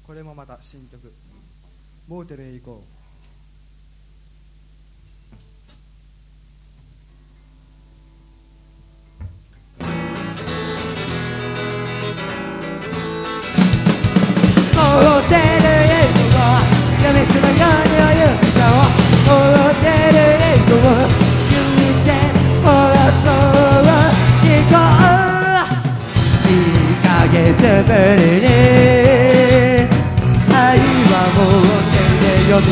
これもまた新曲、モーテルへ行こう。 闇つながりを言うかを踊ってる映像を許せ放送を聞こう2ヶ月ぶりに愛はもう手で蘇った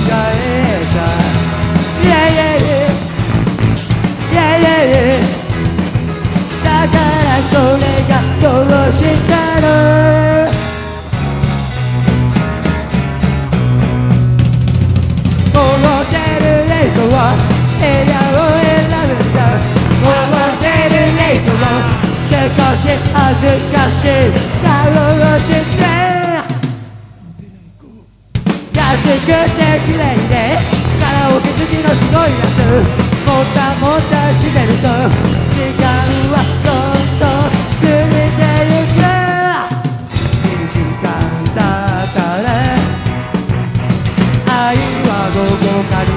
Yeah yeah yeah Yeah yeah yeah だからそれがどうしたの部屋を選ぶんだ戻ってるレイトを少し恥ずかしい顔をして安くて綺麗でカラオケ好きのすごいやつもたもたしてると時間はどんどん過ぎてゆく2時間だったら愛はどこかに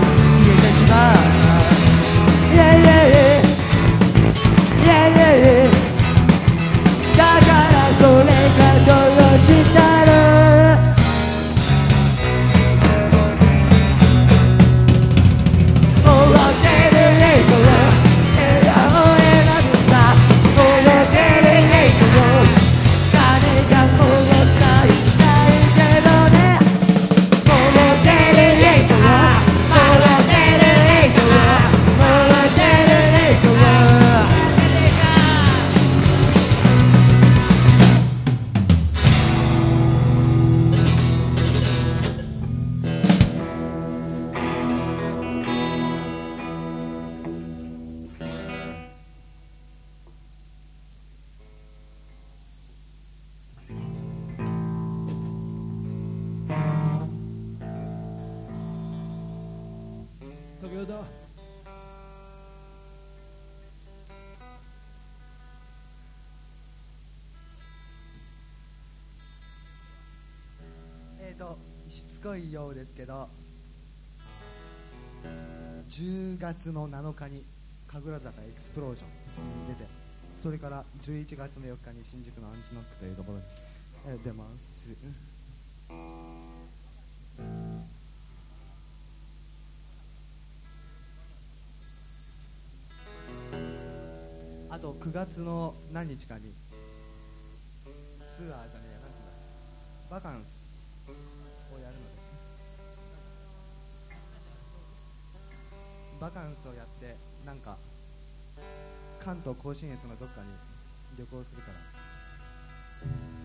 Yeah, yeah, yeah. Yeah, yeah, yeah. だからそれがどうしたの踊ってるレイトを部屋を選ぶんだ踊ってるレイトを何が戻ったりないけどね踊ってるレイトを踊ってるレイトをしつこいようですけど10月の7日に神楽坂エクスプロージョンに出て、それから11月の4日に新宿のアンチノックというところに出ます。あと9月の何日かにツアーじゃねえや、なんていうんだ、バカンスをやるので、バカンスをやってなんか関東甲信越のどっかに旅行するから